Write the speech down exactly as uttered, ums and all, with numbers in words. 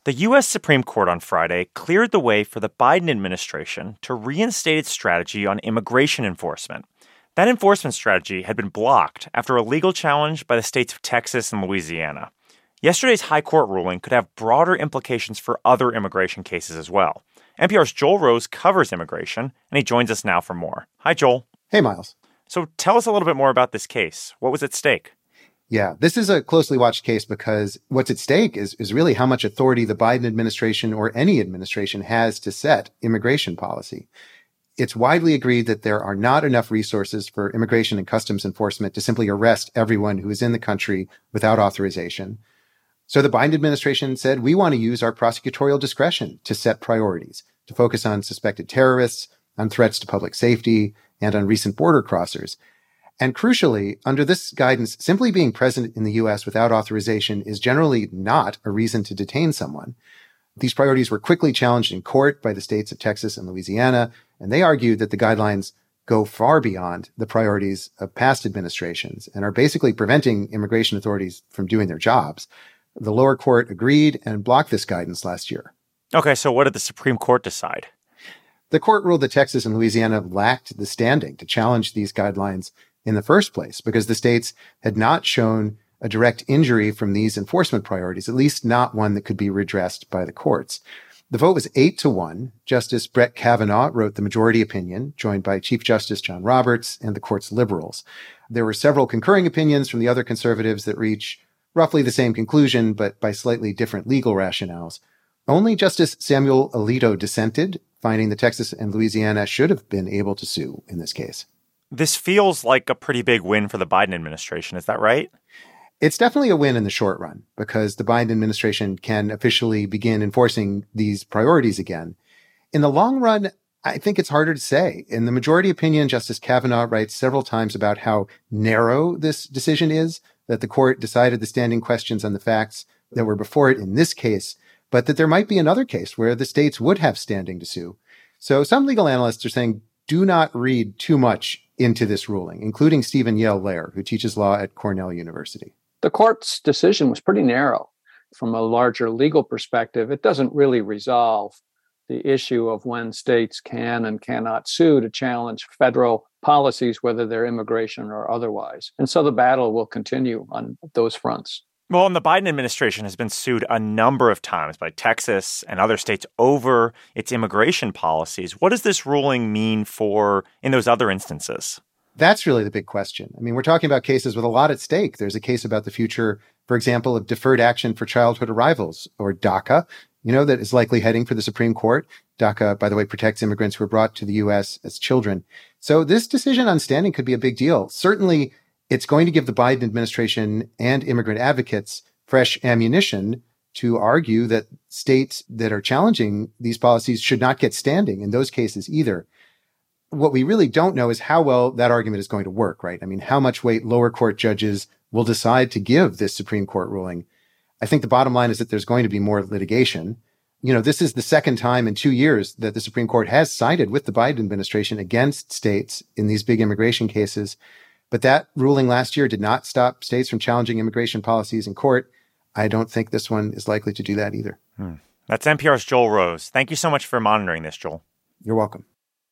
The U S Supreme Court on Friday cleared the way for the Biden administration to reinstate its strategy on immigration enforcement. That enforcement strategy had been blocked after a legal challenge by the states of Texas and Louisiana. Yesterday's high court ruling could have broader implications for other immigration cases as well. N P R's Joel Rose covers immigration, and he joins us now for more. Hi, Joel. Hey, Miles. So tell us a little bit more about this case. What was at stake? Yeah, this is a closely watched case because what's at stake is, is really how much authority the Biden administration or any administration has to set immigration policy. It's widely agreed that there are not enough resources for immigration and customs enforcement to simply arrest everyone who is in the country without authorization. So the Biden administration said, we want to use our prosecutorial discretion to set priorities, to focus on suspected terrorists, on threats to public safety, and on recent border crossers. And crucially, under this guidance, simply being present in the U S without authorization is generally not a reason to detain someone. These priorities were quickly challenged in court by the states of Texas and Louisiana, and they argued that the guidelines go far beyond the priorities of past administrations and are basically preventing immigration authorities from doing their jobs. The lower court agreed and blocked this guidance last year. Okay, so what did the Supreme Court decide? The court ruled that Texas and Louisiana lacked the standing to challenge these guidelines in the first place because the states had not shown a direct injury from these enforcement priorities, at least not one that could be redressed by the courts. The vote was eight to one. Justice Brett Kavanaugh wrote the majority opinion, joined by Chief Justice John Roberts and the court's liberals. There were several concurring opinions from the other conservatives that reach roughly the same conclusion, but by slightly different legal rationales. Only Justice Samuel Alito dissented, finding that Texas and Louisiana should have been able to sue in this case. This feels like a pretty big win for the Biden administration. Is that right? It's definitely a win in the short run because the Biden administration can officially begin enforcing these priorities again. In the long run, I think it's harder to say. In the majority opinion, Justice Kavanaugh writes several times about how narrow this decision is, that the court decided the standing questions on the facts that were before it in this case, but that there might be another case where the states would have standing to sue. So some legal analysts are saying, do not read too much into this ruling, including Stephen Yale-Lair, who teaches law at Cornell University. The court's decision was pretty narrow. From a larger legal perspective, it doesn't really resolve the issue of when states can and cannot sue to challenge federal policies, whether they're immigration or otherwise. And so the battle will continue on those fronts. Well, and the Biden administration has been sued a number of times by Texas and other states over its immigration policies. What does this ruling mean for in those other instances? That's really the big question. I mean, we're talking about cases with a lot at stake. There's a case about the future, for example, of deferred action for childhood arrivals, or DACA, you know, that is likely heading for the Supreme Court. DACA, by the way, protects immigrants who are brought to the U S as children. So this decision on standing could be a big deal. Certainly, it's going to give the Biden administration and immigrant advocates fresh ammunition to argue that states that are challenging these policies should not get standing in those cases either. What we really don't know is how well that argument is going to work, right? I mean, how much weight lower court judges will decide to give this Supreme Court ruling. I think the bottom line is that there's going to be more litigation. You know, this is the second time in two years that the Supreme Court has sided with the Biden administration against states in these big immigration cases. But that ruling last year did not stop states from challenging immigration policies in court. I don't think this one is likely to do that either. Hmm. That's N P R's Joel Rose. Thank you so much for monitoring this, Joel. You're welcome.